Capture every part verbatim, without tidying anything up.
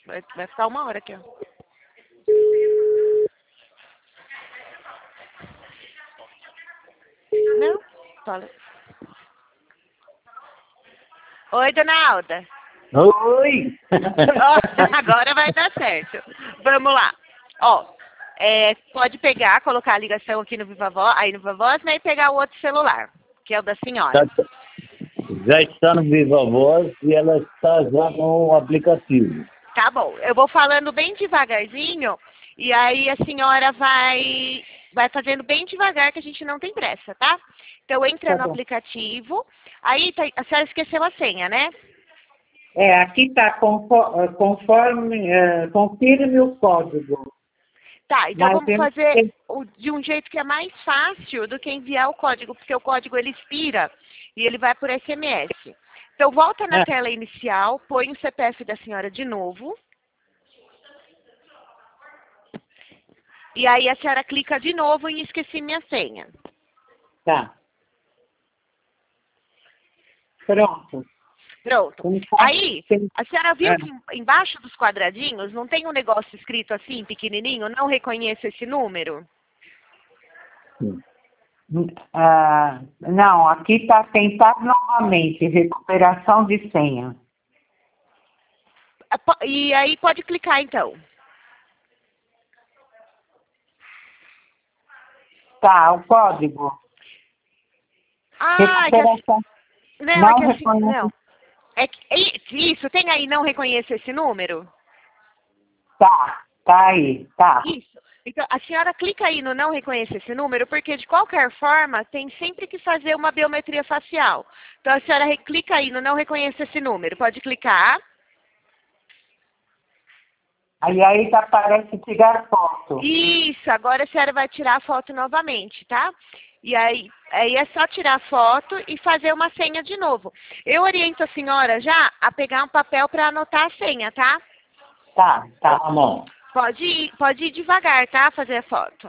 Vai, vai ficar uma hora aqui, ó. Não? Fala. Oi, dona Alda. Oi! Ó, agora vai dar certo. Vamos lá. Ó, é, pode pegar, colocar a ligação aqui no Viva Voz, aí no Viva Voz, né, e pegar o outro celular, que é o da senhora. Tá- Já está no Viva Voz e ela está já no aplicativo. Tá bom. Eu vou falando bem devagarzinho e aí a senhora vai vai fazendo bem devagar que a gente não tem pressa, tá? Então entra Tá no bom. aplicativo. Aí tá- a senhora esqueceu a senha, né? É, aqui está conforme, é, confirme o código. Tá, então Mas vamos eu não fazer sei. o- de um jeito que é mais fácil do que enviar o código, porque o código ele expira e ele vai por S M S. Então volta na Ah, tela inicial, põe o C P F da senhora de novo. E aí a senhora clica de novo em esqueci minha senha. tá. Pronto. Pronto. Como tá? Aí, Tem- a senhora viu ah, que embaixo dos quadradinhos não tem um negócio escrito assim, pequenininho? Não reconheço esse número? ah, não, aqui está tentar novamente, recuperação de senha. Ah, po- E aí pode clicar então. Tá, o código. Ah, é que assim, Recuperação. não, é Não que assim, reconhece. não. É que, i- isso, tem aí não reconheço esse número? Tá, tá aí, tá. Isso. Então, a senhora clica aí no não reconheço esse número, porque de qualquer forma tem sempre que fazer uma biometria facial. Então a senhora re- clica aí no não reconheço esse número. Pode clicar. Aí aí já aparece tirar foto. Isso, agora a senhora vai tirar a foto novamente, tá? E aí, aí é só tirar a foto e fazer uma senha de novo. Eu oriento a senhora já a pegar um papel para anotar a senha, tá? Tá, tá. Tá bom. Pode ir, pode ir devagar, tá? Fazer a foto.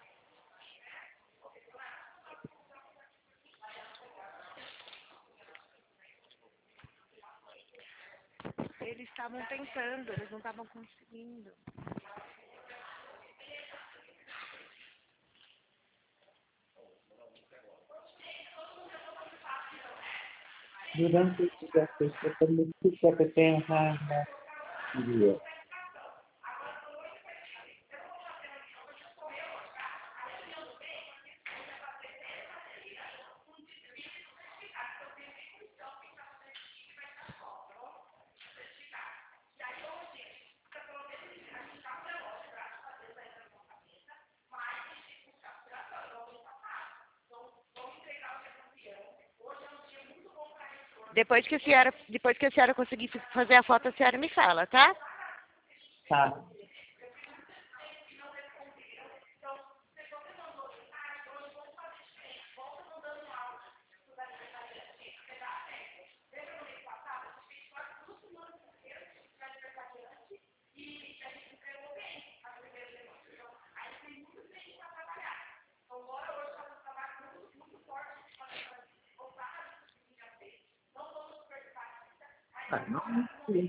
Eles estavam tentando, eles não estavam conseguindo. Durante esse exercício, eu também fico que tem uma... Depois que a senhora, depois que a senhora conseguir fazer a foto, a senhora me fala, tá? Tá. Ah, não sei.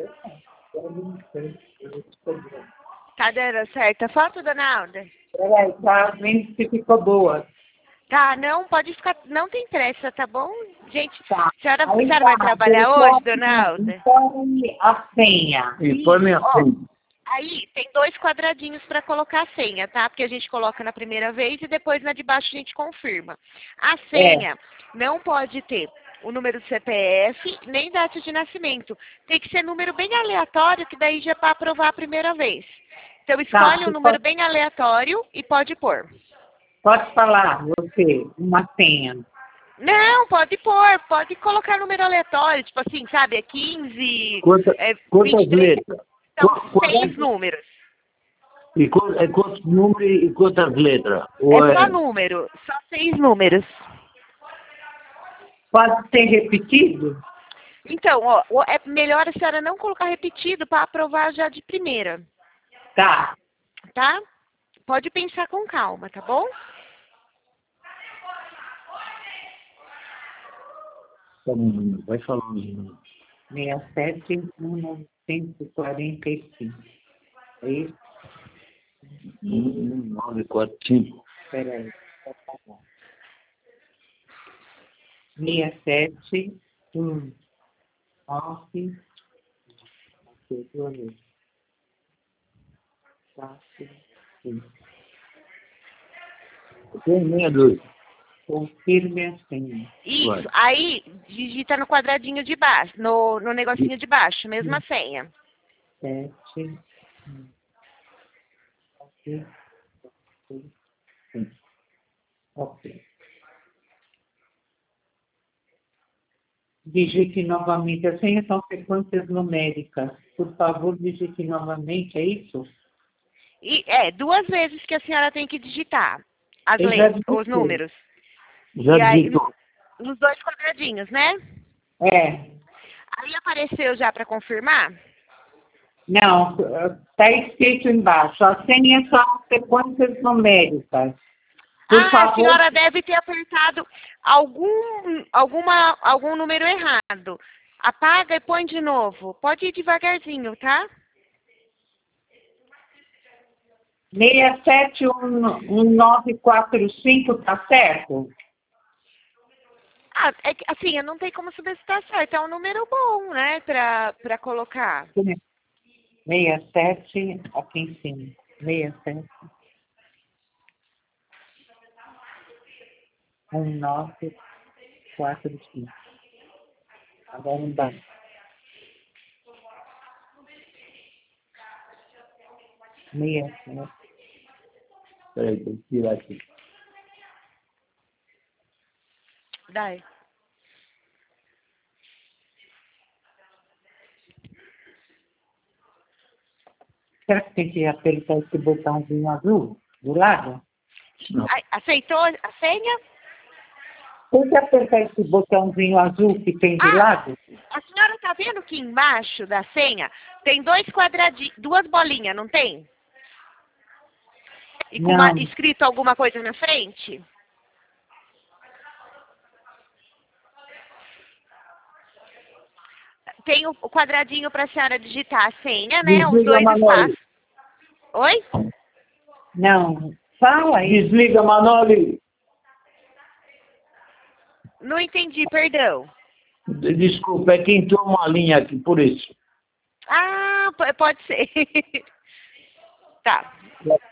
Tá dando certo a foto, dona Alda? Peraí, tá vendo se ficou boa. Tá, não, pode ficar, não tem pressa, tá bom? Gente, Tá. a senhora, a Aí senhora tá, vai trabalhar hoje, dona Alda? informe a senha. Informe Ó, assim. aí tem dois quadradinhos para colocar a senha, tá? Porque a gente coloca na primeira vez e depois na de baixo a gente confirma. A senha não pode ter o número do C P F nem data de nascimento. Tem que ser número bem aleatório, que daí já é para aprovar a primeira vez. Então escolhe Tá, um você número pode, bem aleatório e pode pôr. pode falar, você, uma senha. Não, pode pôr, pode colocar número aleatório, tipo assim, sabe, é quinze, Quanta, é quantas vinte e três, letras? são Qu- seis Quantas, números. e qu- é quantos números e quantas letras? Ou É só é, número, só seis números. Pode ser repetido? Então, ó, o- é melhor a senhora não colocar repetido para aprovar já de primeira, Tá. tá? Pode pensar com calma, tá bom? Tá bom, vai falando. seis sete um nove cinco, quarenta e cinco. É isso? um nove quatro cinco. Espera aí. seis sete um nove quatro cinco. Tem meia dúzia. Confirme a senha. Isso. Vai. Aí digita no quadradinho de baixo, no, no negocinho de baixo, mesma senha. Sete. Ok. Ok. Digite novamente. As senhas são sequências numéricas. Por favor, digite novamente. É isso? E é duas vezes que a senhora tem que digitar as Eu já letras, os digitei. números. Já E aí, digitou. nos dois quadradinhos, né? É. Aí apareceu já para confirmar? Não, está escrito embaixo. As senhas são sequências numéricas. Por Ah, a favor. senhora deve ter apertado algum, alguma, algum número errado. Apaga e põe de novo. Pode ir devagarzinho, tá? seis sete um nove quatro cinco, tá certo? Ah, é que, assim, eu não tenho como saber se tá certo. É um número bom, né, pra, pra colocar. seis sete, aqui em cima. seis sete um nove quatro cinco. Agora embaixo. seis sete. Peraí, tem que tirar aqui. Dai. Será que tem que apertar esse botãozinho azul do lado? Não. Ai, aceitou a senha? Tem que apertar esse botãozinho azul que tem do Ah, lado? a senhora tá vendo que embaixo da senha tem dois quadradinhos, duas bolinhas, não tem? E com uma, Não. escrito alguma coisa na frente? Tem o o quadradinho para a senhora digitar a senha, né? Os Desliga, dois Manoli. espaços. Oi? Não. Fala aí. Desliga, Manoli. Não entendi, perdão. Desculpa, é que entrou uma linha aqui, por isso. Ah, p- pode ser. Tá.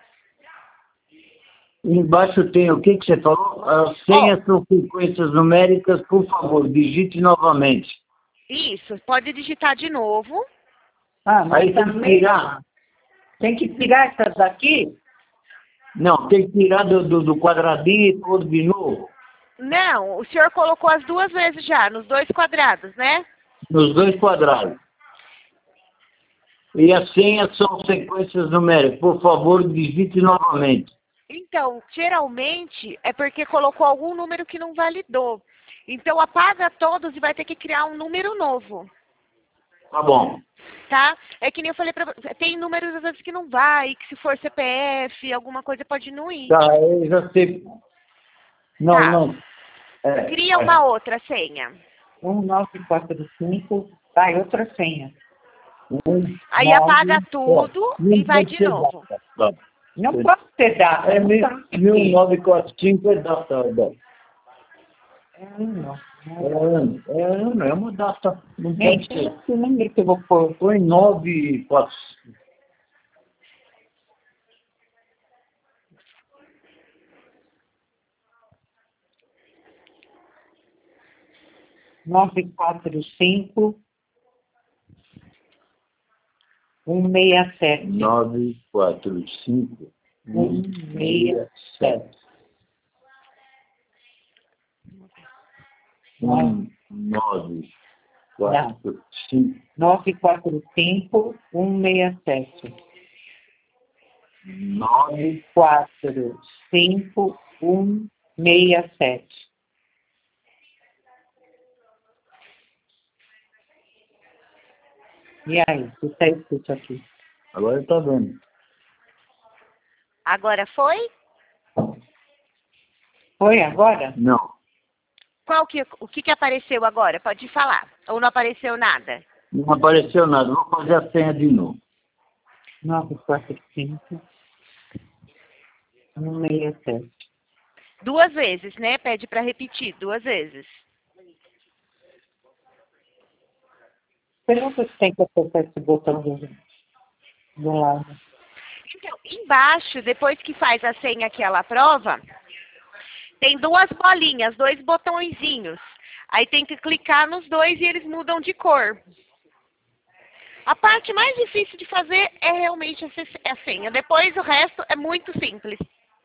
Embaixo tem o que que você falou? As senhas são sequências numéricas, por favor, digite novamente. Isso, pode digitar de novo. Ah, mas Aí tem que também tirar. tem que tirar essas daqui? Não, tem que tirar do, do, do quadradinho e pôr de novo. Não, o senhor colocou as duas vezes já, nos dois quadrados, né? Nos dois quadrados. E as senhas são sequências numéricas. Por favor, digite novamente. Então, geralmente é porque colocou algum número que não validou. Então, apaga todos e vai ter que criar um número novo, Tá bom. tá? É que nem eu falei pra você, tem números às vezes que não vai, que se for C P F, alguma coisa pode não ir. Tá, eu já sei. Não, Tá. não. É, Cria é. uma outra senha. um nove quatro cinco. Vai, outra senha. Um, Aí nove, apaga tudo ó, e não vai pode de ser novo. data. Tá. Não posso ter data. É não mil- tá aqui. mil novecentos e quarenta e cinco é data. data. É, não. É ano. É ano, é uma data. Não pode Gente, ser. que número que eu vou pôr? Foi nove e quatro. nove quatro cinco um seis sete. Nove, quatro, cinco, um, seis, sete. Um, nove, quatro, cinco, nove quatro cinco um seis sete. nove, quatro cinco um seis sete. E aí, o que está escrito aqui? agora tá vendo. Agora foi? Foi agora? Não. Qual que, o que, que apareceu agora? Pode falar. Ou não apareceu nada? Não apareceu nada. Vou fazer a senha de novo. nove quatro cinco um seis sete. Duas vezes, né? Pede para repetir duas vezes. Pergunta se tem que apertar esse botão do, do lado. Então, embaixo, depois que faz a senha que ela aprova, tem duas bolinhas, dois botõezinhos. Aí tem que clicar nos dois e eles mudam de cor. A parte mais difícil de fazer é realmente a senha. Depois o resto é muito simples.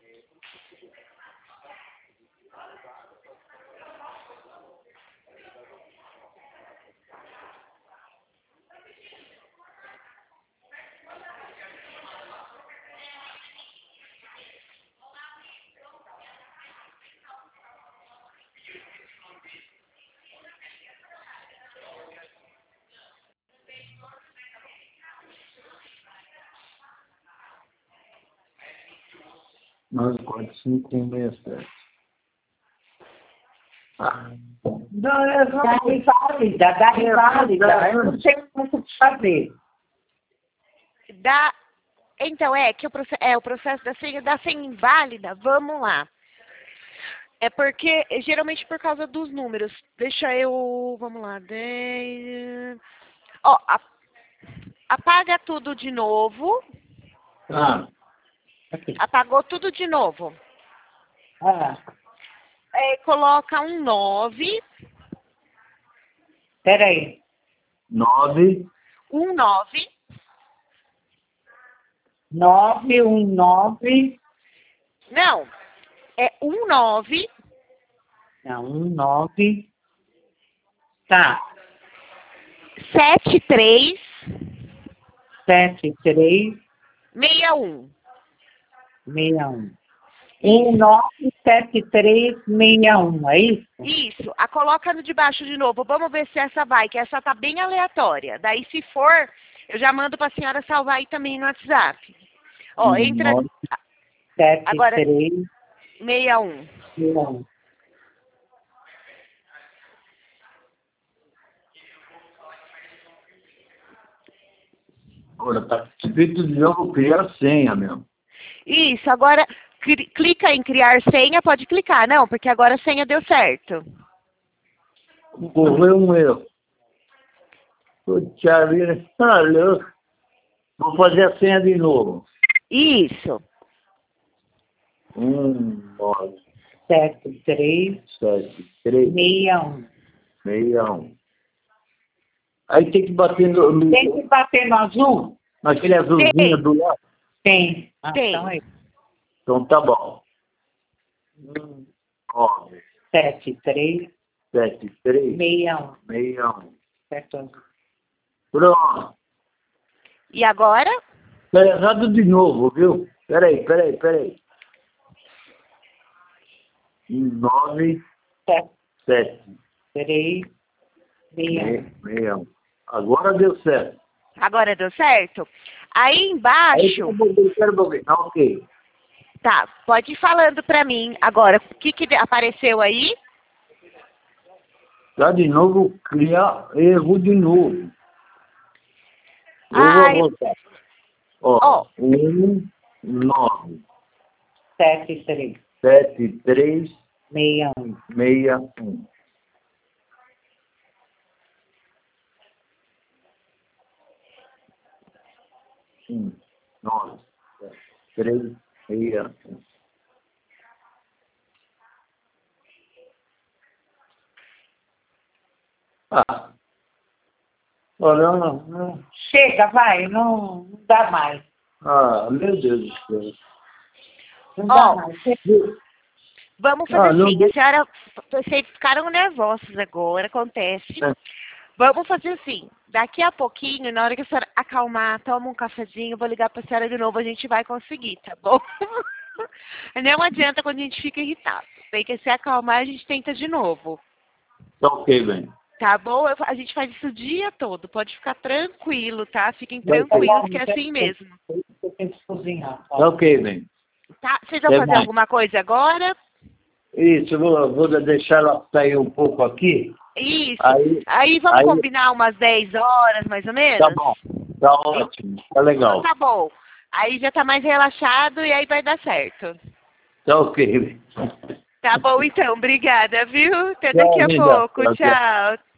nove quatro cinco um seis sete. Ah. Não, é da inválida, da inválida. Eu não sei como fazer. Da... Então, é que o, proce... é, o processo da senha, da senha inválida, vamos lá. É porque, geralmente por causa dos números. Deixa eu, vamos lá, dez... Ó, a... apaga tudo de novo. Ah. Aqui. Apagou tudo de novo. Ah. É, coloca um nove. Peraí. nove. Um nove. nove um nove. Não, é um nove. Não, um nove. Tá. Sete três. Sete três. Meia um. Meia um. Um nove sete três meia um, é isso? Isso. A coloca no de baixo de novo. Vamos ver se essa vai, que essa tá bem aleatória. Daí, se for, eu já mando para a senhora salvar aí também no WhatsApp. Ó, entra... sete Agora, três meia um. meia um. Agora tá escrito de novo criar a senha mesmo. Isso, agora clica em criar senha, pode clicar, não, porque agora a senha deu certo. Correu um erro. Puxa vida, tá louco. Vou fazer a senha de novo. Isso. Um, nove, sete três sete, três, meia um. meia um. Aí tem que bater no... no Tem que bater no azul? naquele azulzinho Tem. do lado? Tem. Ah, Tem. então é Então tá bom. Um, nove, sete três sete, três, meia um. meia um. Certo? Pronto. E agora? Tá errado de novo, viu? Peraí, peraí, peraí. Nove, sete sete, três meia um. meia um. Agora deu certo. Agora deu certo? Aí Aí, embaixo... quero ver. Ah, ok. Tá, pode ir falando pra mim agora. O que que apareceu aí? Tá de novo, criar erro de novo. Eu Ai. vou voltar. Ó, Ó. um, nove, sete três sete, três, meia um. meia, um. Um, nove, sete, três, meia, um. Ah. Olha, não, não. Chega, vai, não, não dá mais. Ah, meu Deus do céu. Não dá Ó. mais. Vamos fazer Ah, não assim. vou- A senhora... Vocês ficaram nervosos agora, acontece. É. Vamos fazer assim. Daqui a pouquinho, na hora que a senhora acalmar, toma um cafezinho, eu vou ligar pra senhora de novo, a gente vai conseguir, tá bom? Não adianta quando a gente fica irritado. Tem que se acalmar, a gente tenta de novo. Tá ok, bem. Tá bom? Eu- A gente faz isso o dia todo. Pode ficar tranquilo, tá? Fiquem Não, tá tranquilos bom, que é não assim quero- mesmo. Eu tenho que cozinhar. Tá ok, bem. Tá? Vocês vão Até fazer mais. alguma coisa agora? Isso, vou, vou deixar ela sair um pouco aqui. Isso. Aí, aí vamos aí, combinar umas dez horas, mais ou menos? Tá bom, tá ótimo, tá legal. Então, tá bom. Aí já tá mais relaxado e aí vai dar certo. Tá ok. Tá bom, então. Obrigada, viu? Até daqui a pouco. Tchau.